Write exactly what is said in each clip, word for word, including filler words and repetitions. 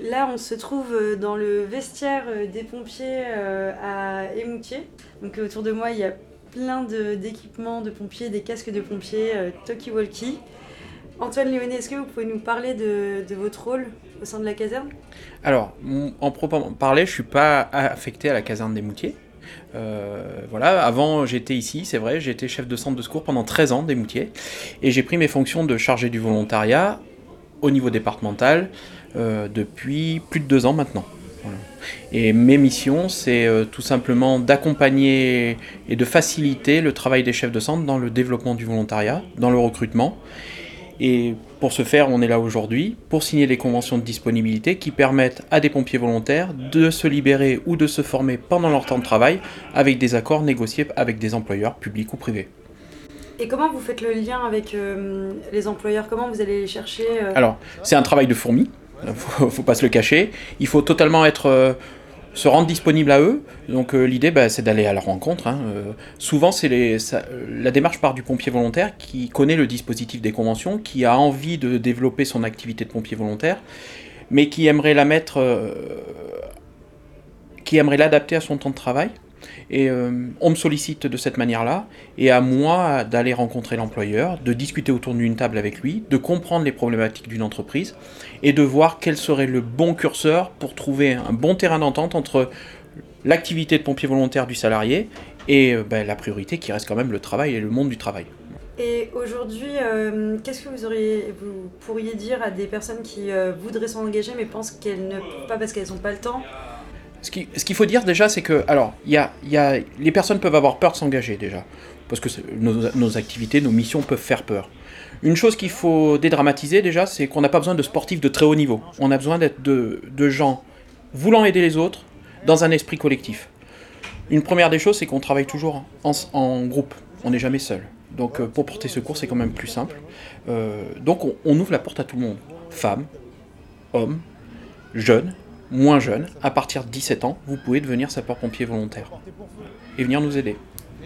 Là, on se trouve dans le vestiaire des pompiers à Émoutier. Donc autour de moi, il y a plein de, d'équipements de pompiers, des casques de pompiers, euh, talkie-walkie. Antoine Léoné, est-ce que vous pouvez nous parler de, de votre rôle au sein de la caserne ? Alors, en proprement parler, je ne suis pas affecté à la caserne d'Émoutier. Euh, voilà, avant j'étais ici, c'est vrai, j'étais chef de centre de secours pendant treize ans d'Émoutier, et j'ai pris mes fonctions de chargé du volontariat au niveau départemental euh, depuis plus de deux ans maintenant. Voilà. Et mes missions, c'est euh, tout simplement d'accompagner et de faciliter le travail des chefs de centre dans le développement du volontariat, dans le recrutement. Et pour ce faire, on est là aujourd'hui pour signer les conventions de disponibilité qui permettent à des pompiers volontaires de se libérer ou de se former pendant leur temps de travail avec des accords négociés avec des employeurs publics ou privés. Et comment vous faites le lien avec euh, les employeurs ? Comment vous allez les chercher euh... Alors, c'est un travail de fourmi, faut, faut pas se le cacher. Il faut totalement être... Euh, se rendre disponible à eux. Donc euh, l'idée, bah, c'est d'aller à leur rencontre. Hein. Euh, souvent, c'est les, ça, la démarche part du pompier volontaire qui connaît le dispositif des conventions, qui a envie de développer son activité de pompier volontaire, mais qui aimerait la mettre, euh, qui aimerait l'adapter à son temps de travail. Et euh, on me sollicite de cette manière-là, et à moi d'aller rencontrer l'employeur, de discuter autour d'une table avec lui, de comprendre les problématiques d'une entreprise, et de voir quel serait le bon curseur pour trouver un bon terrain d'entente entre l'activité de pompier volontaire du salarié et euh, ben, la priorité qui reste quand même le travail et le monde du travail. Et aujourd'hui, euh, qu'est-ce que vous, auriez, vous pourriez dire à des personnes qui euh, voudraient s'engager mais pensent qu'elles ne peuvent pas parce qu'elles n'ont pas le temps ? Ce, qui, ce qu'il faut dire déjà, c'est que, alors, y a, y a, les personnes peuvent avoir peur de s'engager déjà, parce que nos, nos activités, nos missions peuvent faire peur. Une chose qu'il faut dédramatiser déjà, c'est qu'on n'a pas besoin de sportifs de très haut niveau. On a besoin d'être de, de gens voulant aider les autres dans un esprit collectif. Une première des choses, c'est qu'on travaille toujours en, en groupe. On n'est jamais seul. Donc euh, pour porter secours, c'est quand même plus simple. Euh, donc on, on ouvre la porte à tout le monde. Femmes, hommes, jeunes, moins jeunes. À partir de dix-sept ans, vous pouvez devenir sapeur-pompier volontaire et venir nous aider.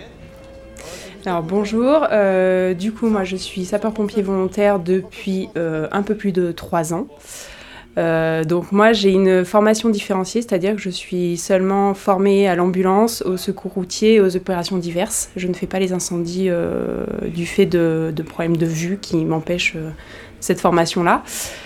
Alors bonjour, euh, du coup moi je suis sapeur-pompier volontaire depuis euh, un peu plus de trois ans. Euh, donc moi j'ai une formation différenciée, c'est-à-dire que je suis seulement formée à l'ambulance, au secours routier et aux opérations diverses. Je ne fais pas les incendies euh, du fait de, de problèmes de vue qui m'empêchent euh, cette formation-là.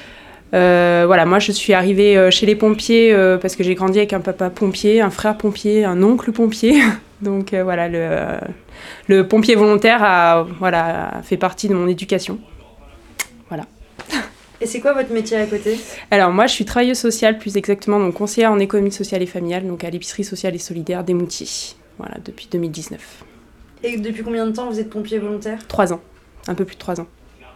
Euh, voilà, moi je suis arrivée chez les pompiers euh, parce que j'ai grandi avec un papa pompier, un frère pompier, un oncle pompier. Donc euh, voilà, le, euh, le pompier volontaire a, voilà, a fait partie de mon éducation. Voilà. Et c'est quoi votre métier à côté ? Alors moi je suis travailleuse sociale, plus exactement donc conseillère en économie sociale et familiale, donc à l'épicerie sociale et solidaire d'Émoutier. Voilà, depuis deux mille dix-neuf. Et depuis combien de temps vous êtes pompier volontaire ? Trois ans, un peu plus de trois ans.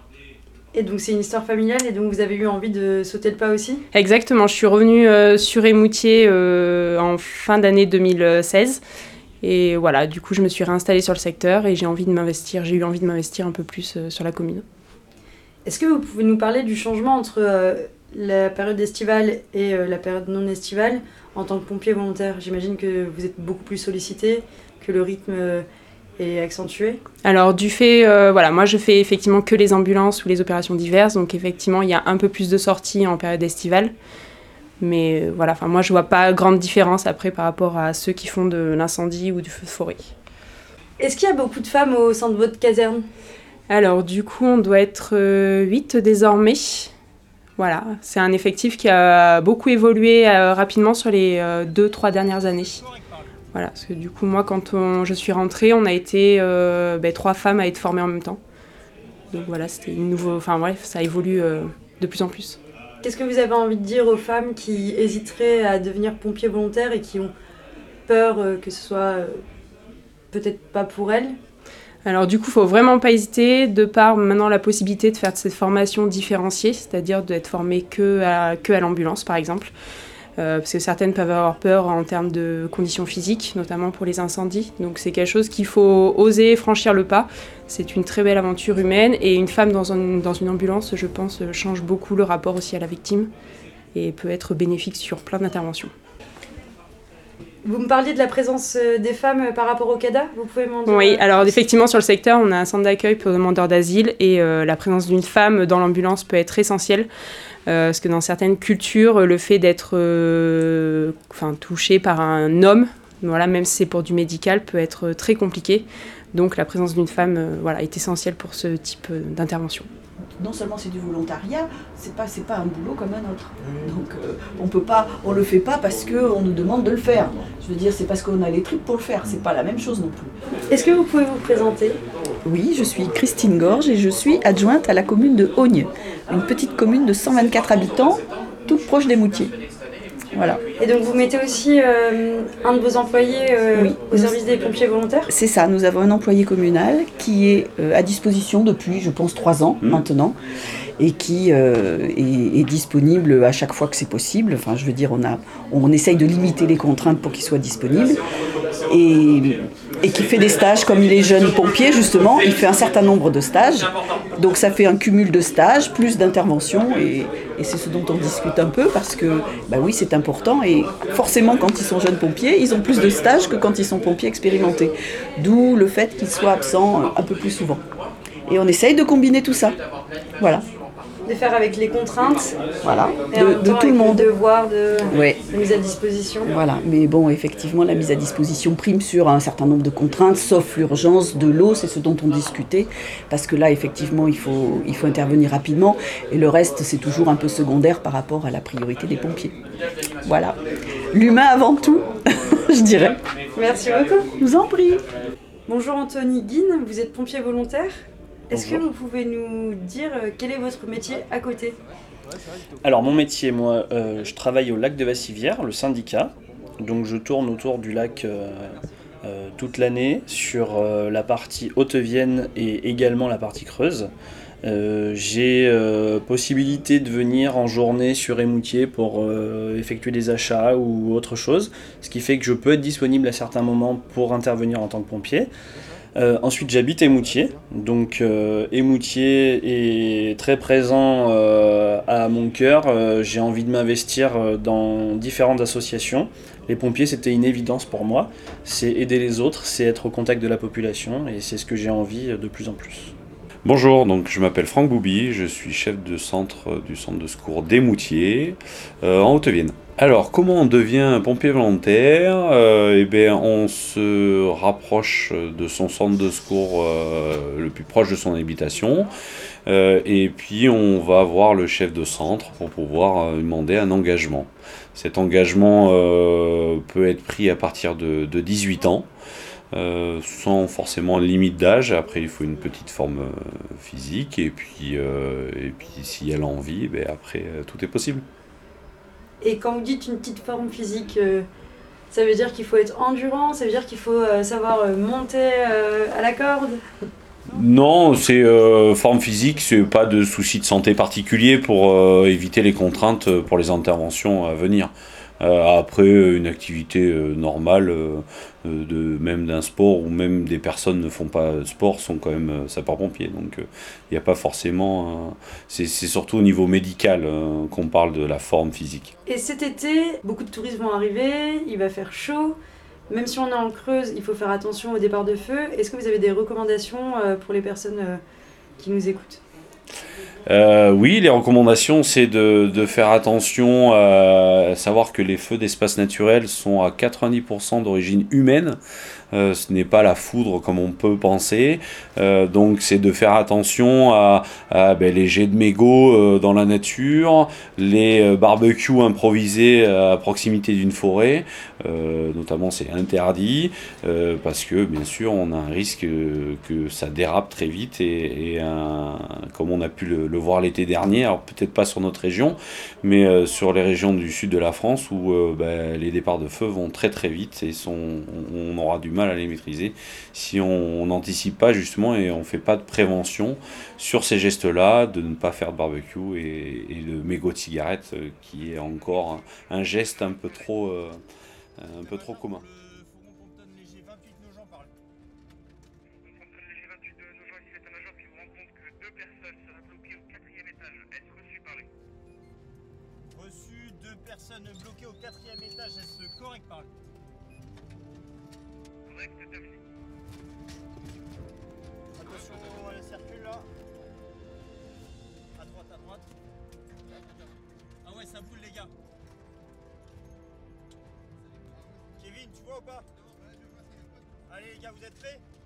Et donc c'est une histoire familiale et donc vous avez eu envie de sauter le pas aussi ? Exactement, je suis revenue euh, sur Émoutier euh, en fin d'année deux mille seize. Et voilà, du coup, je me suis réinstallée sur le secteur et j'ai envie de m'investir, j'ai eu envie de m'investir un peu plus euh, sur la commune. Est-ce que vous pouvez nous parler du changement entre euh, la période estivale et euh, la période non estivale en tant que pompier volontaire ? J'imagine que vous êtes beaucoup plus sollicité, que le rythme euh, est accentué. Alors du fait, euh, voilà, moi je fais effectivement que les ambulances ou les opérations diverses, donc effectivement il y a un peu plus de sorties en période estivale. Mais voilà, enfin, moi je vois pas grande différence après par rapport à ceux qui font de l'incendie ou du feu de forêt. Est-ce qu'il y a beaucoup de femmes au sein de votre caserne ? Alors du coup on doit être euh, huit désormais. Voilà, c'est un effectif qui a beaucoup évolué euh, rapidement sur les euh, deux trois dernières années. Voilà, parce que du coup moi quand on, je suis rentrée, on a été euh, ben, trois femmes à être formées en même temps. Donc voilà, c'était une nouveau, enfin ouais, ça évolue euh, de plus en plus. Qu'est-ce que vous avez envie de dire aux femmes qui hésiteraient à devenir pompiers volontaires et qui ont peur euh, que ce soit euh, peut-être pas pour elles ? Alors du coup, il ne faut vraiment pas hésiter, de par maintenant la possibilité de faire cette formation différenciée, c'est-à-dire d'être formée que à, que à l'ambulance par exemple, euh, parce que certaines peuvent avoir peur en termes de conditions physiques, notamment pour les incendies. Donc c'est quelque chose qu'il faut oser franchir le pas. C'est une très belle aventure humaine et une femme dans, un, dans une ambulance, je pense, change beaucoup le rapport aussi à la victime et peut être bénéfique sur plein d'interventions. Vous me parliez de la présence des femmes par rapport au C A D A, vous pouvez m'en dire? Oui, alors effectivement sur le secteur, on a un centre d'accueil pour demandeurs d'asile et euh, la présence d'une femme dans l'ambulance peut être essentielle. Euh, parce que dans certaines cultures, le fait d'être euh, enfin, touché par un homme, voilà, même si c'est pour du médical, peut être très compliqué. Donc la présence d'une femme euh, voilà, est essentielle pour ce type d'intervention. Non seulement c'est du volontariat, c'est pas, c'est pas un boulot comme un autre. Donc euh, on peut pas, on le fait pas parce qu'on nous demande de le faire. Je veux dire, c'est parce qu'on a les trucs pour le faire, c'est pas la même chose non plus. Est-ce que vous pouvez vous présenter? Oui, je suis Christine Gorge et je suis adjointe à la commune de Augne, une petite commune de cent vingt-quatre habitants, toute proche des Moutiers. Voilà. Et donc vous mettez aussi euh, un de vos employés euh, oui. au service des pompiers volontaires? C'est ça, nous avons un employé communal qui est euh, à disposition depuis, je pense, trois ans mmh. maintenant, et qui euh, est, est disponible à chaque fois que c'est possible. Enfin, je veux dire, on, a, on essaye de limiter les contraintes pour qu'il soit disponible. Et, et qui fait des stages, comme il est jeune pompier, justement, il fait un certain nombre de stages. Donc ça fait un cumul de stages, plus d'interventions, et, et c'est ce dont on discute un peu, parce que, bah oui, c'est important, et forcément, quand ils sont jeunes pompiers, ils ont plus de stages que quand ils sont pompiers expérimentés. D'où le fait qu'ils soient absents un peu plus souvent. Et on essaye de combiner tout ça. Voilà. De faire avec les contraintes, voilà, et en de, même de temps tout le monde. Le devoir de, ouais. de mise à disposition. Voilà, mais bon, effectivement, la mise à disposition prime sur un certain nombre de contraintes, sauf l'urgence de l'eau, c'est ce dont on discutait, parce que là, effectivement, il faut, il faut intervenir rapidement, et le reste, c'est toujours un peu secondaire par rapport à la priorité des pompiers. Voilà. L'humain avant tout, je dirais. Merci beaucoup. Je vous en prie. Bonjour Anthony Guine, vous êtes pompier volontaire. Est-ce que vous pouvez nous dire quel est votre métier à côté? Alors mon métier, moi, euh, je travaille au lac de Vassivière, le syndicat. Donc je tourne autour du lac euh, euh, toute l'année sur euh, la partie Haute-Vienne et également la partie Creuse. Euh, j'ai euh, possibilité de venir en journée sur Émoutier pour euh, effectuer des achats ou autre chose, ce qui fait que je peux être disponible à certains moments pour intervenir en tant que pompier. Euh, ensuite, j'habite Émoutier, donc euh, Émoutier est très présent euh, à mon cœur. Euh, j'ai envie de m'investir dans différentes associations. Les pompiers, c'était une évidence pour moi. C'est aider les autres, c'est être au contact de la population, et c'est ce que j'ai envie de plus en plus. Bonjour, donc je m'appelle Franck Boubi, je suis chef de centre du centre de secours d'Émoutier, euh, en Haute-Vienne. Alors, comment on devient pompier volontaire? euh, Eh bien, on se rapproche de son centre de secours euh, le plus proche de son habitation, euh, et puis on va voir le chef de centre pour pouvoir euh, demander un engagement. Cet engagement euh, peut être pris à partir de, de dix-huit ans. Euh, sans forcément limite d'âge. Après, il faut une petite forme euh, physique, et puis, euh, et puis s'il y a l'envie, ben après, euh, tout est possible. Et quand vous dites une petite forme physique, euh, ça veut dire qu'il faut être endurant, ça veut dire qu'il faut euh, savoir euh, monter euh, à la corde? Non, c'est euh, forme physique, c'est pas de souci de santé particulier pour euh, éviter les contraintes pour les interventions à venir. Euh, après, une activité euh, normale, euh, de, même d'un sport, ou même des personnes ne font pas de sport, sont quand même euh, sapeurs-pompiers. Donc il euh, n'y a pas forcément... Euh, c'est, c'est surtout au niveau médical euh, qu'on parle de la forme physique. Et cet été, beaucoup de touristes vont arriver, il va faire chaud. Même si on est en Creuse, il faut faire attention au départ de feu. Est-ce que vous avez des recommandations euh, pour les personnes euh, qui nous écoutent? Euh, oui, les recommandations, c'est de, de faire attention à savoir que les feux d'espace naturel sont à quatre-vingt-dix pour cent d'origine humaine. Euh, ce n'est pas la foudre comme on peut penser. Euh, donc c'est de faire attention à, à ben, les jets de mégots euh, dans la nature, les euh, barbecues improvisés à proximité d'une forêt. Euh, notamment c'est interdit euh, parce que bien sûr on a un risque euh, que ça dérape très vite, et, et un, comme on a pu le, le voir l'été dernier, alors peut-être pas sur notre région, mais euh, sur les régions du sud de la France où euh, ben, les départs de feu vont très très vite, et sont, on aura du mal à les maîtriser si on n'anticipe pas justement et on ne fait pas de prévention sur ces gestes-là, de ne pas faire de barbecue et, et le mégot de cigarette euh, qui est encore un, un geste un peu trop, euh, un peu trop commun. Reçu, deux personnes bloquées au quatrième étage, est-ce correct par lui? Attention, elle circule là. À droite, à droite. Ah ouais, ça boule les gars. Kevin, tu vois ou pas? Allez les gars, vous êtes prêts?